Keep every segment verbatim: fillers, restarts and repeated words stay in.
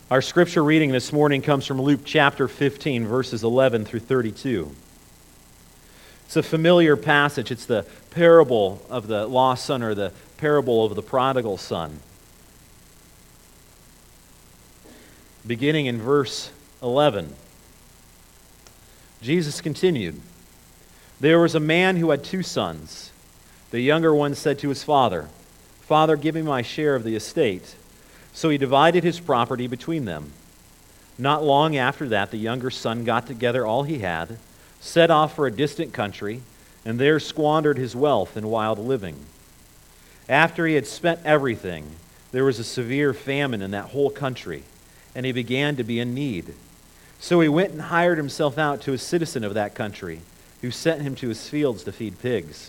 Our scripture reading this morning comes from Luke chapter fifteen, verses eleven through thirty-two. It's a familiar passage. It's the parable of the lost son, or the parable of the prodigal son. Beginning in verse eleven, Jesus continued, "There was a man who had two sons. The younger one said to his father, 'Father, give me my share of the estate.' So he divided his property between them. Not long after that, the younger son got together all he had, set off for a distant country, and there squandered his wealth in wild living. After he had spent everything, there was a severe famine in that whole country, and he began to be in need. So he went and hired himself out to a citizen of that country, who sent him to his fields to feed pigs.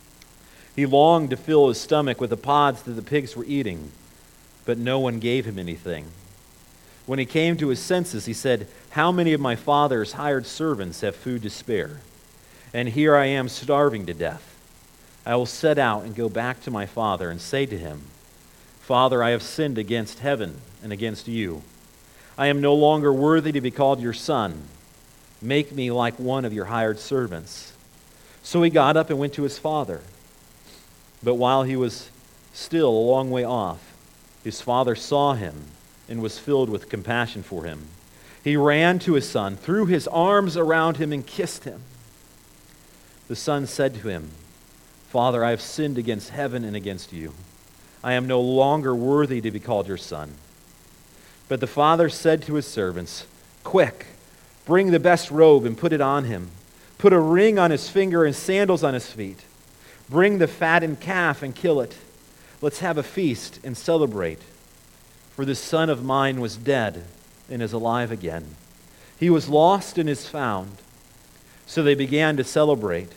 He longed to fill his stomach with the pods that the pigs were eating, but no one gave him anything. When he came to his senses, he said, 'How many of my father's hired servants have food to spare? And here I am starving to death. I will set out and go back to my father and say to him, Father, I have sinned against heaven and against you. I am no longer worthy to be called your son. Make me like one of your hired servants.' So he got up and went to his father. But while he was still a long way off, his father saw him and was filled with compassion for him. He ran to his son, threw his arms around him, and kissed him. The son said to him, 'Father, I have sinned against heaven and against you. I am no longer worthy to be called your son.' But the father said to his servants, 'Quick, bring the best robe and put it on him. Put a ring on his finger and sandals on his feet. Bring the fattened calf and kill it. Let's have a feast and celebrate. For this son of mine was dead and is alive again. He was lost and is found.' So they began to celebrate.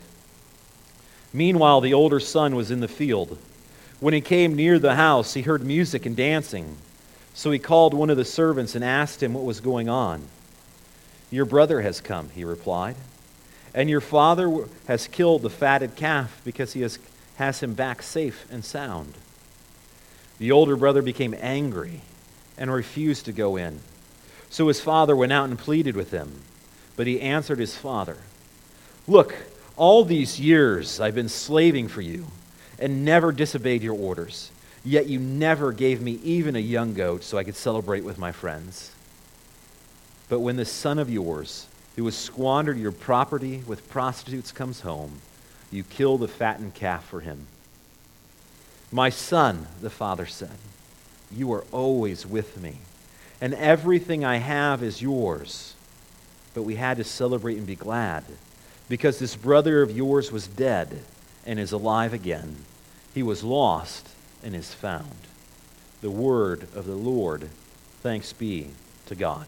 Meanwhile, the older son was in the field. When he came near the house, he heard music and dancing. So he called one of the servants and asked him what was going on. 'Your brother has come,' he replied, 'and your father has killed the fatted calf because he has, has him back safe and sound.' The older brother became angry and refused to go in. So his father went out and pleaded with him. But he answered his father, 'Look, all these years I've been slaving for you and never disobeyed your orders. Yet you never gave me even a young goat so I could celebrate with my friends. But when this son of yours, who has squandered your property with prostitutes, comes home, you kill the fattened calf for him.' 'My son,' the father said, 'you are always with me, and everything I have is yours. But we had to celebrate and be glad, because this brother of yours was dead and is alive again. He was lost and is found.' The word of the Lord. Thanks be to God."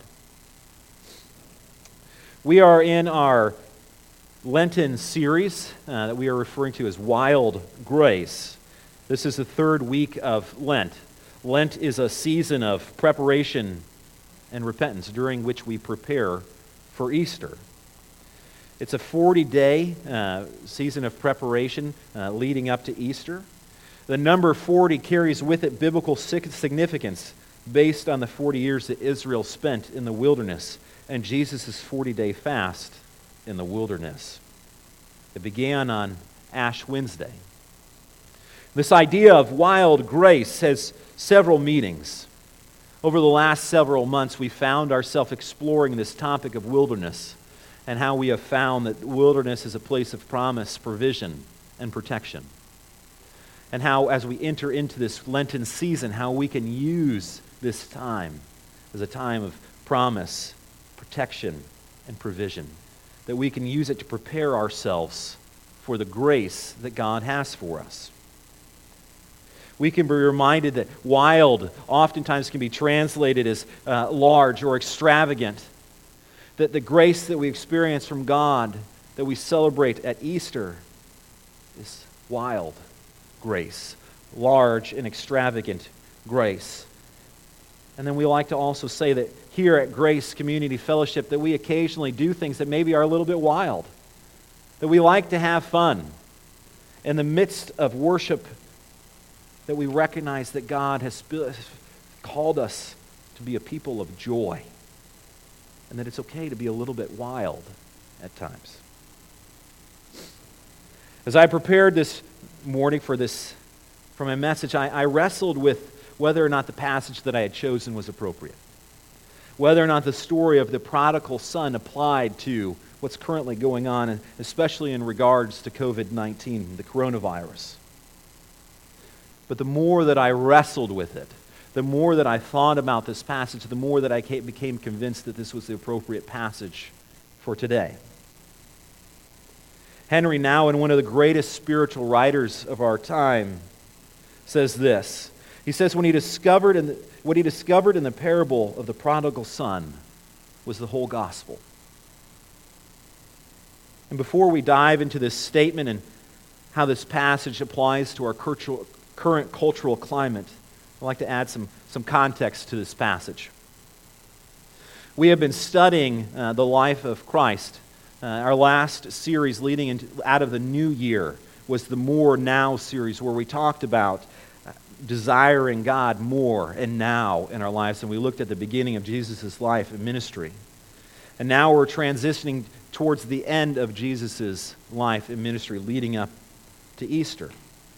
We are in our Lenten series uh, that we are referring to as Wild Grace. This is the third week of Lent. Lent is a season of preparation and repentance during which we prepare for Easter. It's a forty-day uh, season of preparation uh, leading up to Easter. The number forty carries with it biblical significance based on the forty years that Israel spent in the wilderness and Jesus' forty-day fast in the wilderness. It began on Ash Wednesday. This idea of wild grace has several meanings. Over the last several months, we found ourselves exploring this topic of wilderness and how we have found that wilderness is a place of promise, provision, and protection. And how, as we enter into this Lenten season, how we can use this time as a time of promise, protection, and provision. That we can use it to prepare ourselves for the grace that God has for us. We can be reminded that wild oftentimes can be translated as uh, large or extravagant. That the grace that we experience from God, that we celebrate at Easter, is wild grace, large and extravagant grace. And then we like to also say that here at Grace Community Fellowship that we occasionally do things that maybe are a little bit wild. That we like to have fun. In the midst of worship, that we recognize that God has called us to be a people of joy, and that it's okay to be a little bit wild at times. As I prepared this morning for this, for my message, I, I wrestled with whether or not the passage that I had chosen was appropriate. Whether or not the story of the prodigal son applied to what's currently going on, especially in regards to covid nineteen, the coronavirus. But the more that I wrestled with it, the more that I thought about this passage, the more that I became convinced that this was the appropriate passage for today. Henry Nouwen, one of the greatest spiritual writers of our time, says this. He says, when he discovered in the, what he discovered in the parable of the prodigal son was the whole gospel. And before we dive into this statement and how this passage applies to our cultural, current cultural climate, I'd like to add some, some context to this passage. We have been studying uh, the life of Christ. Uh, our last series leading into, out of the new year was the More Now series, where we talked about uh, desiring God more and now in our lives. And we looked at the beginning of Jesus' life and ministry. And now we're transitioning towards the end of Jesus' life and ministry, leading up to Easter.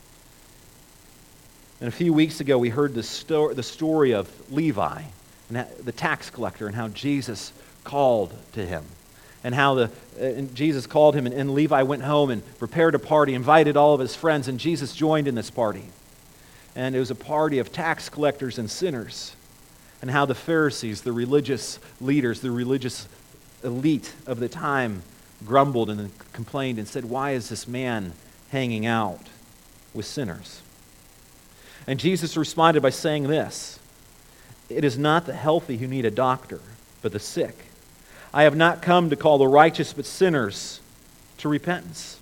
And a few weeks ago, we heard the, sto- the story of Levi, and the tax collector, and how Jesus called to him. And how the uh, and Jesus called him, and, and Levi went home and prepared a party, invited all of his friends, and Jesus joined in this party. And it was a party of tax collectors and sinners. And how the Pharisees, the religious leaders, the religious elite of the time grumbled and complained and said, why is this man hanging out with sinners? And Jesus responded by saying this, it is not the healthy who need a doctor, but the sick. I have not come to call the righteous, but sinners to repentance.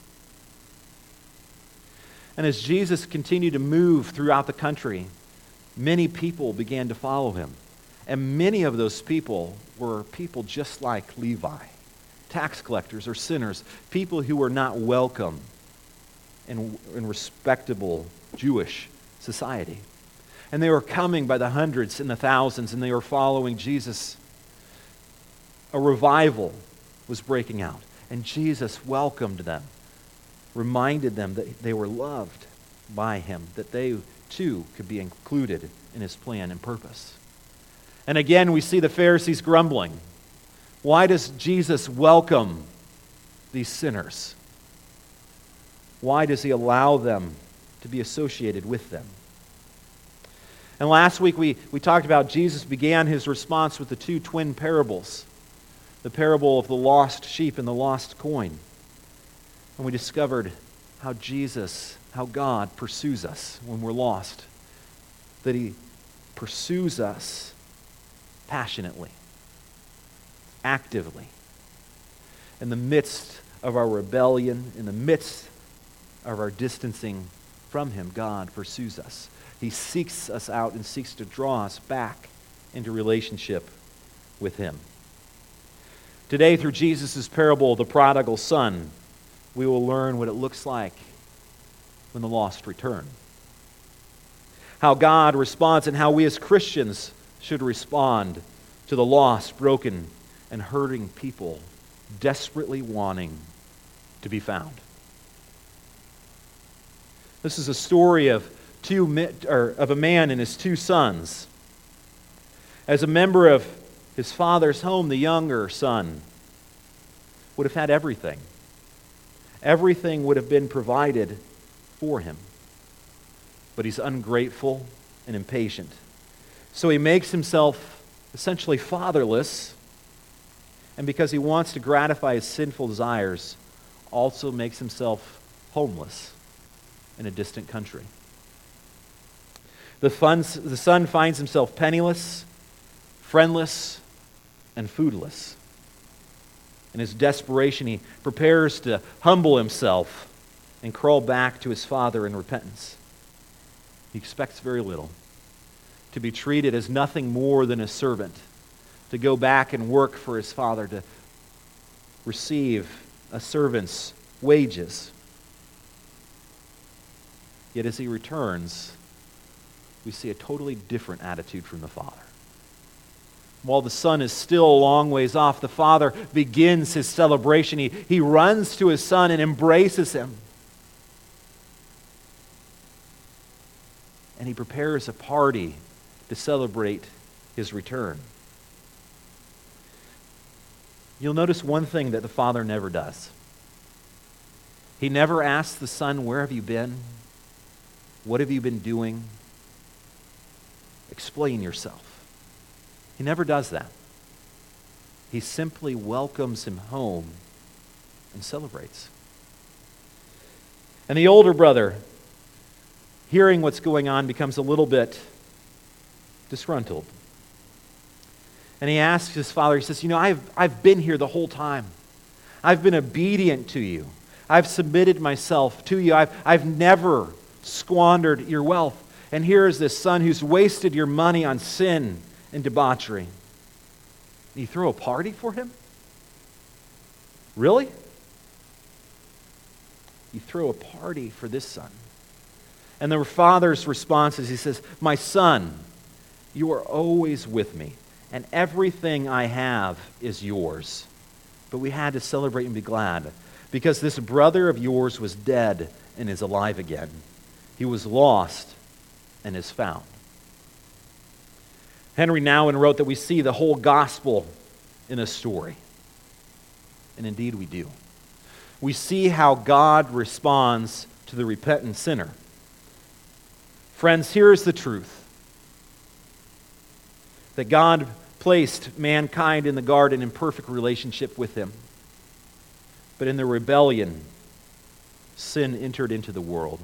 And as Jesus continued to move throughout the country, many people began to follow him. And many of those people were people just like Levi, tax collectors or sinners, people who were not welcome in, in respectable Jewish society. And they were coming by the hundreds and the thousands, and they were following Jesus. A revival was breaking out, and Jesus welcomed them, reminded them that they were loved by him, that they too could be included in his plan and purpose. And again, we see the Pharisees grumbling. Why does Jesus welcome these sinners? Why does he allow them to be associated with them? And last week we, we talked about Jesus began his response with the two twin parables. The parable of the lost sheep and the lost coin. And we discovered how Jesus, how God pursues us when we're lost. That he pursues us passionately, actively. In the midst of our rebellion, in the midst of our distancing from him, God pursues us. He seeks us out and seeks to draw us back into relationship with him. Today, through Jesus' parable of the prodigal son, we will learn what it looks like when the lost return. How God responds and how we as Christians should respond to the lost, broken, and hurting people desperately wanting to be found. This is a story of two or of a man and his two sons. As a member of his father's home, the younger son would have had everything. Everything would have been provided for him. But he's ungrateful and impatient. So he makes himself essentially fatherless, and because he wants to gratify his sinful desires, also makes himself homeless in a distant country. The, fun, the son finds himself penniless, friendless, and foodless. In his desperation, he prepares to humble himself and crawl back to his father in repentance. He expects very little. To be treated as nothing more than a servant. To go back and work for his father. To receive a servant's wages. Yet as he returns, we see a totally different attitude from the father. while the son is still a long ways off, the father begins his celebration. He, he runs to his son and embraces him. And he prepares a party to celebrate his return. You'll notice one thing that the father never does. He never asks the son, "Where have you been? What have you been doing? Explain yourself." He never does that. He simply welcomes him home and celebrates. And the older brother, hearing what's going on, becomes a little bit disgruntled. And he asks his father, he says, "You know, I've, I've been here the whole time. I've been obedient to you. I've submitted myself to you. I've, I've never squandered your wealth. And here is this son who's wasted your money on sin and debauchery. And you throw a party for him? Really? You throw a party for this son." And the father's response is, he says, "My son, you are always with me, and everything I have is yours. But we had to celebrate and be glad, because this brother of yours was dead and is alive again. He was lost and is found." Henry Nouwen wrote that we see the whole gospel in a story. And indeed we do. We see how God responds to the repentant sinner. Friends, here is the truth. That God placed mankind in the garden in perfect relationship with him. But in the rebellion, sin entered into the world.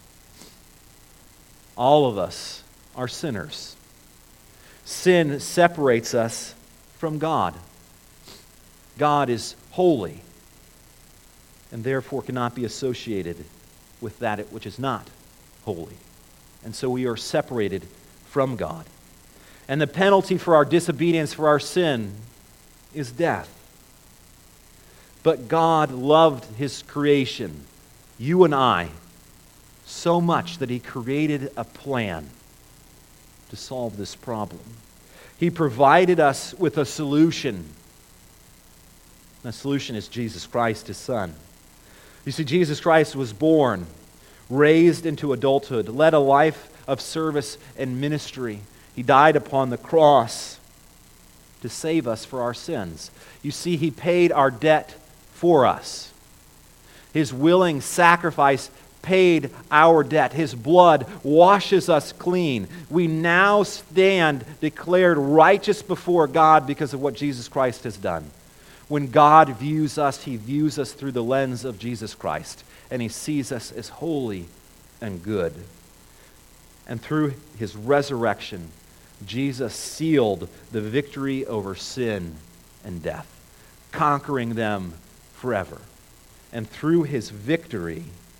All of us are sinners. Sin separates us from God. God is holy and therefore cannot be associated with that which is not holy. And so we are separated from God. And the penalty for our disobedience, for our sin, is death. But God loved his creation, you and I, so much that he created a plan to solve this problem. He provided us with a solution. The solution is Jesus Christ, his Son. You see, Jesus Christ was born, raised into adulthood, led a life of service and ministry. He died upon the cross to save us for our sins. You see, he paid our debt for us. His willing sacrifice paid our debt. His blood washes us clean. We now stand declared righteous before God because of what Jesus Christ has done. When God views us, he views us through the lens of Jesus Christ, and he sees us as holy and good. And through his resurrection, Jesus sealed the victory over sin and death, conquering them forever. And through his victory,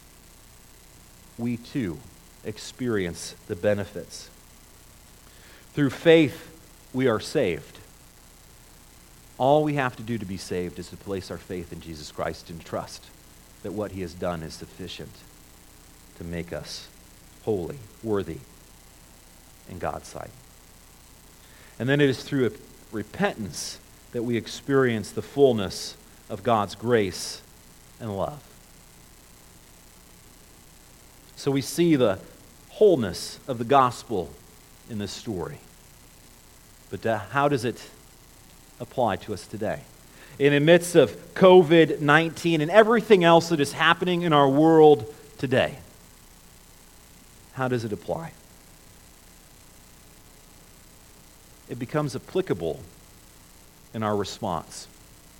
we too experience the benefits. Through faith, we are saved. All we have to do to be saved is to place our faith in Jesus Christ and trust that what he has done is sufficient to make us holy, worthy in God's sight. And then it is through repentance that we experience the fullness of God's grace and love. So we see the wholeness of the gospel in this story. But uh, how does it apply to us today? In the midst of covid nineteen and everything else that is happening in our world today, how does it apply? It becomes applicable in our response.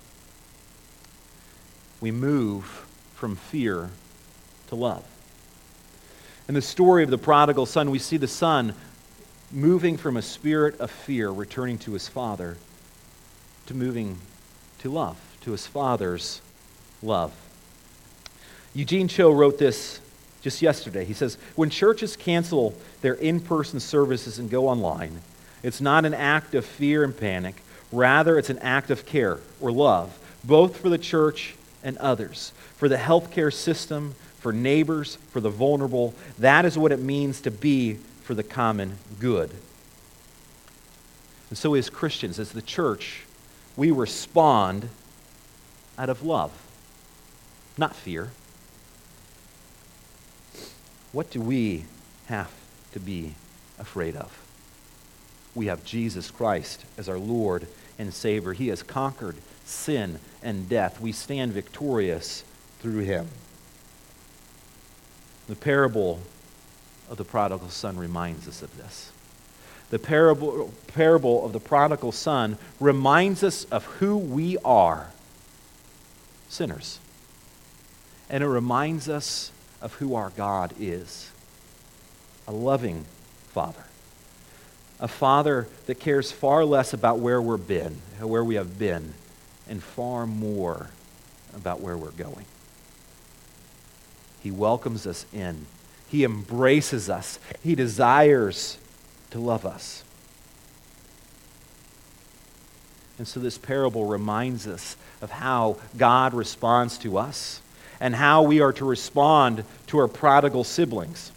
We move from fear to love. In the story of the prodigal son, we see the son moving from a spirit of fear, returning to his father, to moving to love, to his father's love. Eugene Cho wrote this just yesterday. He says, "When churches cancel their in-person services and go online, it's not an act of fear and panic. Rather, it's an act of care or love, both for the church and others, for the healthcare system, for neighbors, for the vulnerable. That is what it means to be for the common good." And so as Christians, as the church, we respond out of love, not fear. What do we have to be afraid of? We have Jesus Christ as our Lord and Savior. He has conquered sin and death. We stand victorious through him. The parable of the prodigal son reminds us of this. The parable, parable of the prodigal son reminds us of who we are, sinners. And it reminds us of who our God is, a loving Father. A Father that cares far less about where we've been, where we have been, and far more about where we're going. He welcomes us in. He embraces us. He desires to love us. And so this parable reminds us of how God responds to us and how we are to respond to our prodigal siblings.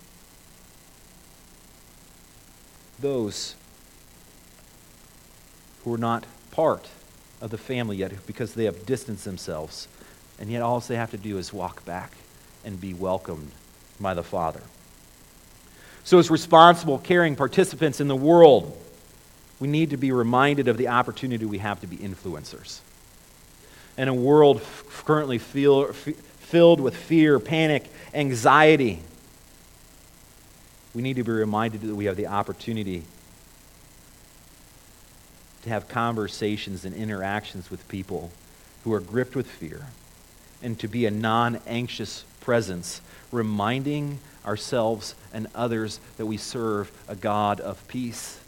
Those who are not part of the family yet because they have distanced themselves, and yet all they have to do is walk back and be welcomed by the Father. So as responsible, caring participants in the world, we need to be reminded of the opportunity we have to be influencers. In a world f- currently feel, f- filled with fear, panic, anxiety, we need to be reminded that we have the opportunity to have conversations and interactions with people who are gripped with fear, and to be a non-anxious presence, reminding ourselves and others that we serve a God of peace.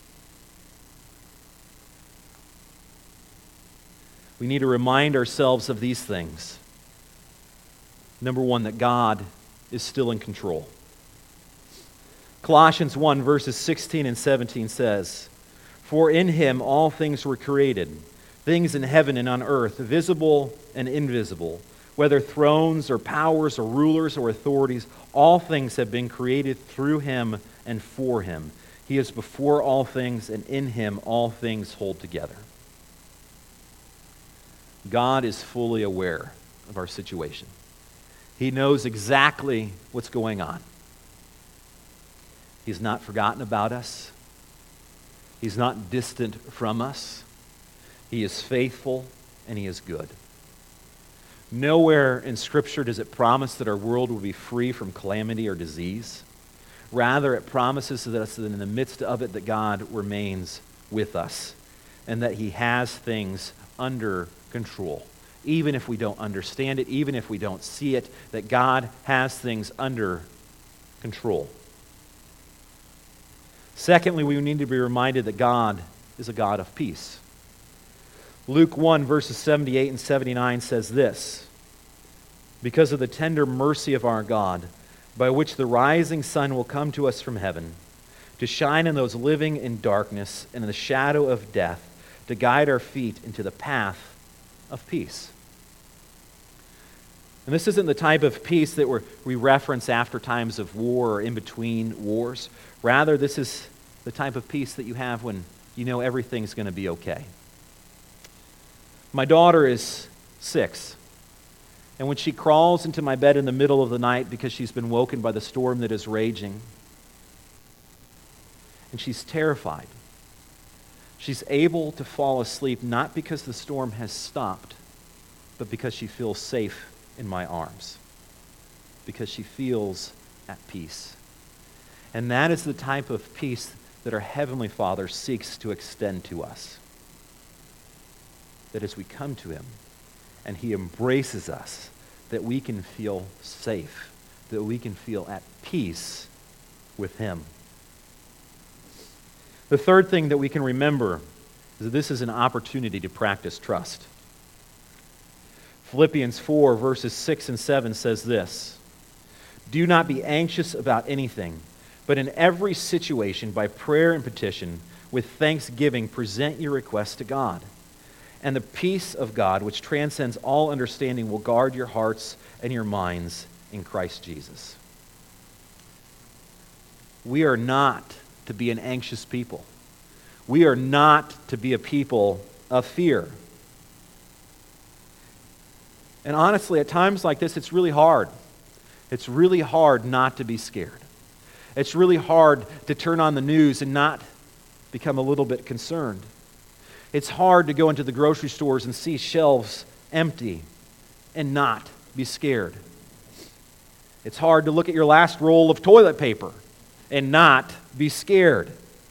We need to remind ourselves of these things. Number one, that God is still in control. Colossians one, verses sixteen and seventeen says, "For in him all things were created, things in heaven and on earth, visible and invisible, whether thrones or powers or rulers or authorities, all things have been created through him and for him. He is before all things, and in him all things hold together." God is fully aware of our situation. He knows exactly what's going on. He's not forgotten about us. He's not distant from us. He is faithful and he is good. Nowhere in Scripture does it promise that our world will be free from calamity or disease. Rather, it promises us that in the midst of it that God remains with us and that he has things under control. Even if we don't understand it, even if we don't see it, that God has things under control. Secondly, we need to be reminded that God is a God of peace. Luke one, verses seventy-eight and seventy-nine says this, "Because of the tender mercy of our God, by which the rising sun will come to us from heaven, to shine on those living in darkness and in the shadow of death, to guide our feet into the path of peace." And this isn't the type of peace that we're, we reference after times of war or in between wars. Rather, this is the type of peace that you have when you know everything's going to be okay. My daughter is six, and when she crawls into my bed in the middle of the night because she's been woken by the storm that is raging, and she's terrified, she's able to fall asleep not because the storm has stopped, but because she feels safe in my arms, because she feels at peace. And that is the type of peace that our Heavenly Father seeks to extend to us. That as we come to him and he embraces us, that we can feel safe, that we can feel at peace with him. The third thing that we can remember is that this is an opportunity to practice trust. Philippians four, verses six and seven says this, "Do not be anxious about anything, but in every situation, by prayer and petition, with thanksgiving, present your requests to God. And the peace of God, which transcends all understanding, will guard your hearts and your minds in Christ Jesus." We are not to be an anxious people. We are not to be a people of fear. And honestly, at times like this, it's really hard. It's really hard not to be scared. It's really hard to turn on the news and not become a little bit concerned. It's hard to go into the grocery stores and see shelves empty and not be scared. It's hard to look at your last roll of toilet paper and not be scared.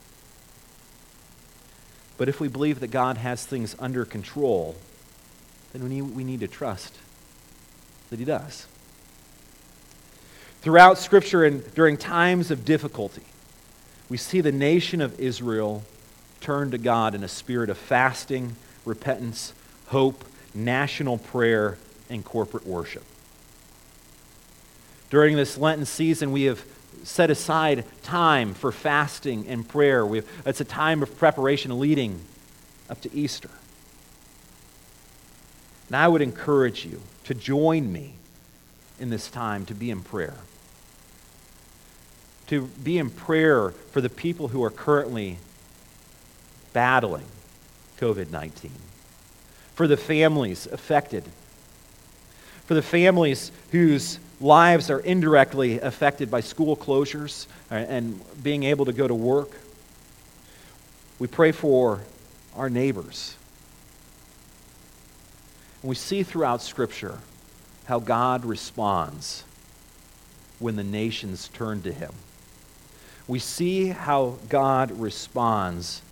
But if we believe that God has things under control, then we need, we need to trust that He does. Throughout Scripture and during times of difficulty, we see the nation of Israel turn to God in a spirit of fasting, repentance, hope, national prayer, and corporate worship. During this Lenten season, we have set aside time for fasting and prayer. We've, it's a time of preparation leading up to Easter. And I would encourage you to join me in this time to be in prayer. To be in prayer for the people who are currently battling covid nineteen. For the families affected. For the families whose lives are indirectly affected by school closures and being able to go to work. We pray for our neighbors. And we see throughout Scripture how God responds when the nations turn to Him. We see how God responds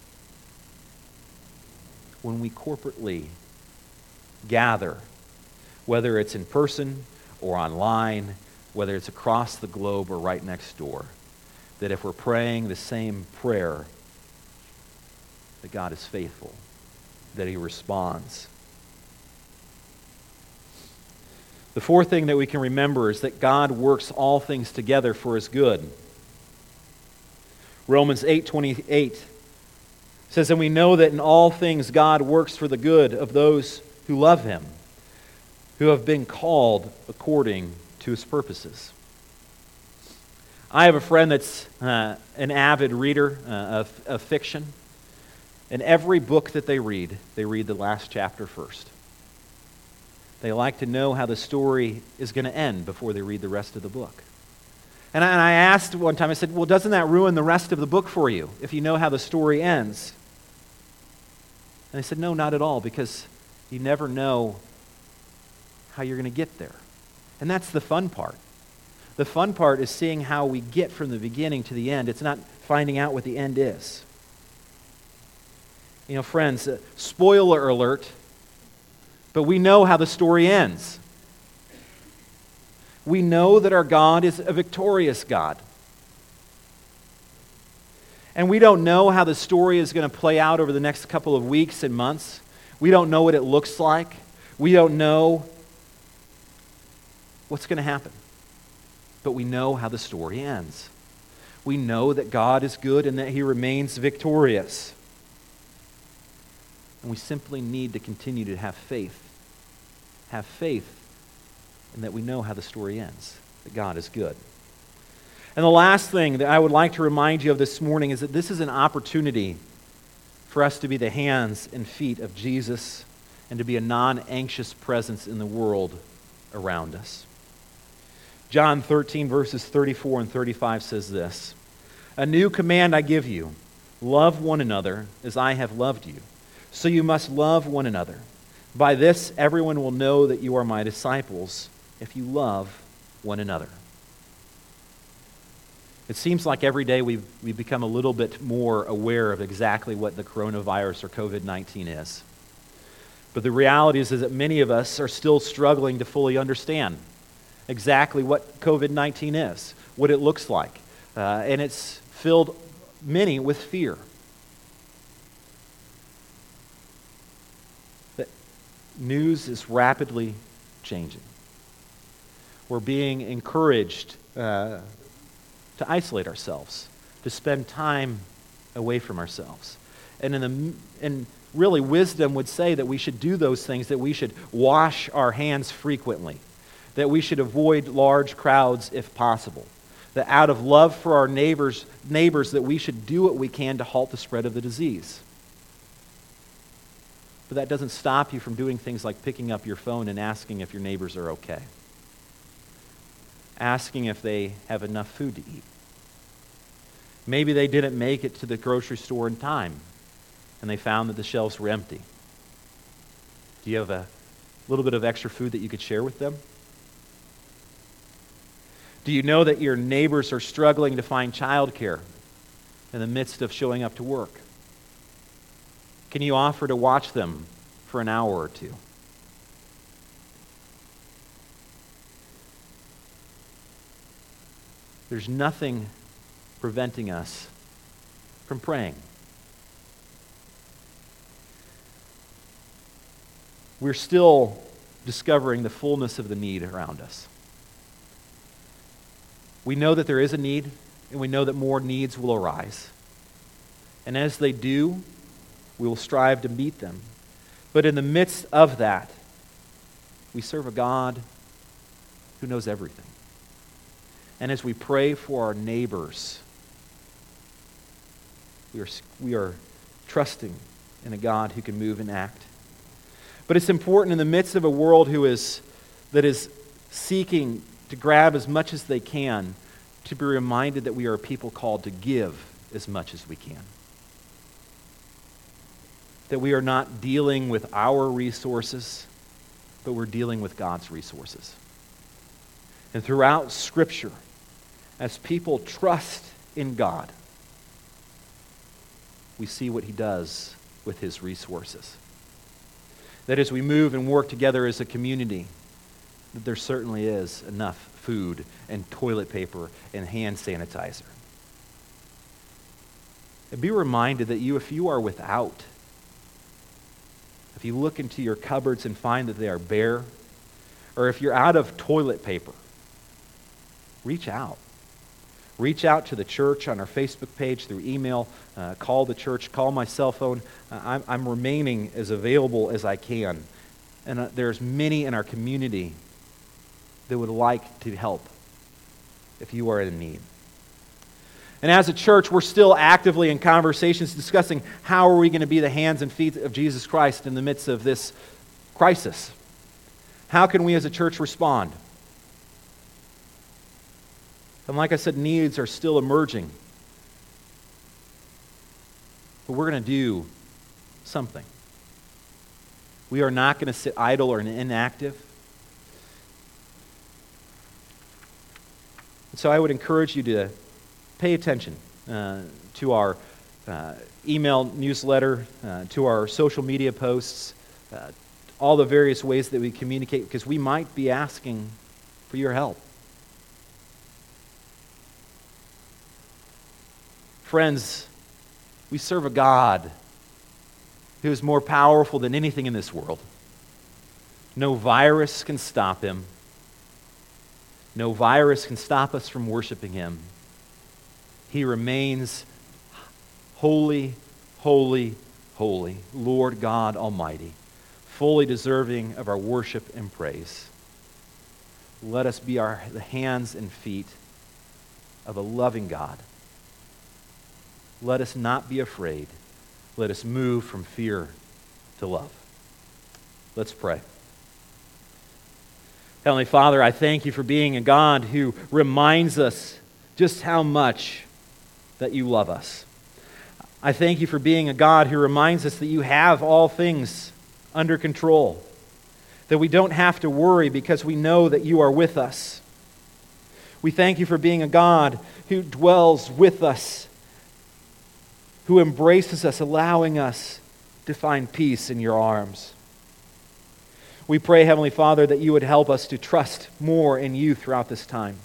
when we corporately gather, whether it's in person or online, whether it's across the globe or right next door, that if we're praying the same prayer, that God is faithful, that He responds. The fourth thing that we can remember is that God works all things together for His good. Romans eight twenty-eight says, "And we know that in all things God works for the good of those who love Him, who have been called according to His purposes." I have a friend that's uh, an avid reader uh, of, of fiction. And every book that they read, they read the last chapter first. They like to know how the story is going to end before they read the rest of the book. And I, and I asked one time, I said, well, doesn't that ruin the rest of the book for you if you know how the story ends? And they said, no, not at all, because you never know how you're going to get there. And that's the fun part. The fun part is seeing how we get from the beginning to the end. It's not finding out what the end is. You know, friends, uh, spoiler alert, but we know how the story ends. We know that our God is a victorious God. And we don't know how the story is going to play out over the next couple of weeks and months. We don't know what it looks like. We don't know what's going to happen. But we know how the story ends. We know that God is good and that He remains victorious. And we simply need to continue to have faith. Have faith in that we know how the story ends, that God is good. And the last thing that I would like to remind you of this morning is that this is an opportunity for us to be the hands and feet of Jesus and to be a non-anxious presence in the world around us. John thirteen, verses thirty-four and thirty-five says this, "A new command I give you, love one another as I have loved you. So you must love one another. By this everyone will know that you are my disciples, if you love one another." It seems like every day we've, we've become a little bit more aware of exactly what the coronavirus or covid nineteen is. But the reality is, is that many of us are still struggling to fully understand exactly what covid nineteen is, what it looks like. Uh, and it's filled many with fear. The news is rapidly changing. We're being encouraged uh, to isolate ourselves, to spend time away from ourselves. And in the and really wisdom would say that we should do those things, that we should wash our hands frequently, that we should avoid large crowds if possible, that out of love for our neighbors, neighbors that we should do what we can to halt the spread of the disease. But that doesn't stop you from doing things like picking up your phone and asking if your neighbors are okay. Asking if they have enough food to eat. Maybe they didn't make it to the grocery store in time and they found that the shelves were empty. Do you have a little bit of extra food that you could share with them? Do you know that your neighbors are struggling to find childcare in the midst of showing up to work? Can you offer to watch them for an hour or two? There's nothing preventing us from praying. We're still discovering the fullness of the need around us. We know that there is a need, and we know that more needs will arise. And as they do, we will strive to meet them. But in the midst of that, we serve a God who knows everything. And as we pray for our neighbors, we are, we are trusting in a God who can move and act. But it's important in the midst of a world who is that is seeking to grab as much as they can, to be reminded that we are a people called to give as much as we can. That we are not dealing with our resources, but we're dealing with God's resources. And throughout Scripture, as people trust in God, we see what He does with His resources. That as we move and work together as a community, that there certainly is enough food and toilet paper and hand sanitizer. And be reminded that you, if you are without, if you look into your cupboards and find that they are bare, or if you're out of toilet paper, reach out. Reach out to the church on our Facebook page, through email, uh, call the church, call my cell phone. Uh, I'm, I'm remaining as available as I can. And uh, there's many in our community that would like to help if you are in need. And as a church, we're still actively in conversations discussing how are we going to be the hands and feet of Jesus Christ in the midst of this crisis. How can we as a church respond? And like I said, needs are still emerging. But we're going to do something. We are not going to sit idle or inactive. And so I would encourage you to pay attention uh, to our uh, email newsletter, uh, to our social media posts, uh, all the various ways that we communicate, because we might be asking for your help. Friends, we serve a God who is more powerful than anything in this world. No virus can stop Him. No virus can stop us from worshiping Him. He remains holy, holy, holy, Lord God Almighty, fully deserving of our worship and praise. Let us be our, the hands and feet of a loving God. Let us not be afraid. Let us move from fear to love. Let's pray. Heavenly Father, I thank You for being a God who reminds us just how much that You love us. I thank You for being a God who reminds us that You have all things under control, that we don't have to worry because we know that You are with us. We thank You for being a God who dwells with us, who embraces us, allowing us to find peace in Your arms. We pray, Heavenly Father, that You would help us to trust more in You throughout this time.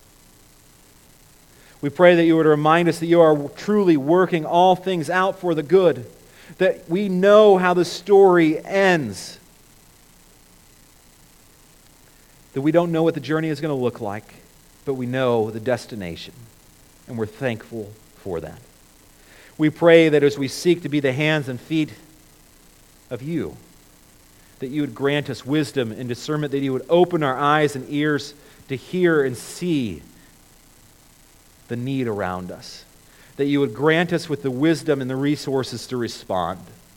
We pray that You would remind us that You are truly working all things out for the good, that we know how the story ends, that we don't know what the journey is going to look like, but we know the destination, and we're thankful for that. We pray that as we seek to be the hands and feet of You, that You would grant us wisdom and discernment, that You would open our eyes and ears to hear and see the need around us, that you would grant us with the wisdom and the resources to respond,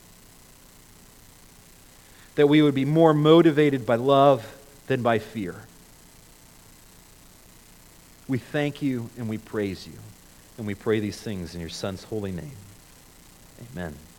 that we would be more motivated by love than by fear. We thank you and we praise you, and we pray these things in your Son's holy name. Amen.